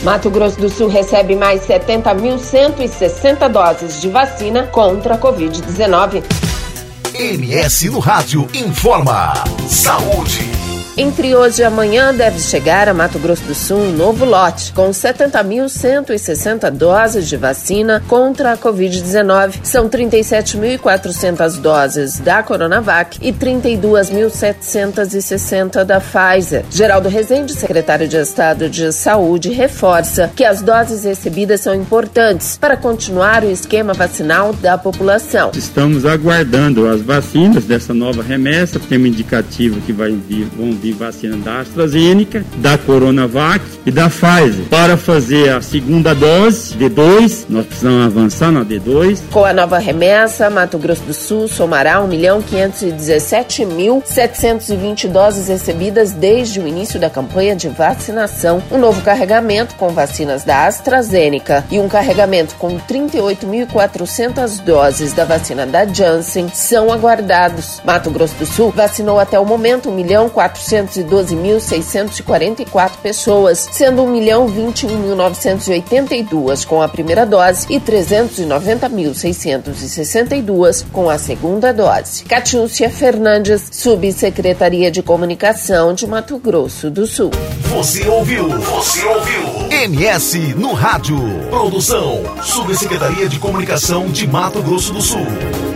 Mato Grosso do Sul recebe mais 70.160 doses de vacina contra a Covid-19. MS no Rádio informa. Saúde. Entre hoje e amanhã deve chegar a Mato Grosso do Sul um novo lote, com 70.160 doses de vacina contra a Covid-19. São 37.400 doses da Coronavac e 32.760 da Pfizer. Geraldo Rezende, secretário de Estado de Saúde, reforça que as doses recebidas são importantes para continuar o esquema vacinal da população. Estamos aguardando as vacinas dessa nova remessa, tem um indicativo que vão vir vacina da AstraZeneca, da Coronavac e da Pfizer. Para fazer a segunda dose, D2, nós precisamos avançar na D2. Com a nova remessa, Mato Grosso do Sul somará 1.517.720 doses recebidas desde o início da campanha de vacinação. Um novo carregamento com vacinas da AstraZeneca e um carregamento com 38.400 doses da vacina da Janssen são aguardados. Mato Grosso do Sul vacinou até o momento 1.412.644 pessoas, sendo 1.021.982 com a primeira dose e 390.662 com a segunda dose. Catiúcia Fernandes, Subsecretaria de Comunicação de Mato Grosso do Sul. Você ouviu MS no Rádio. Produção, Subsecretaria de Comunicação de Mato Grosso do Sul.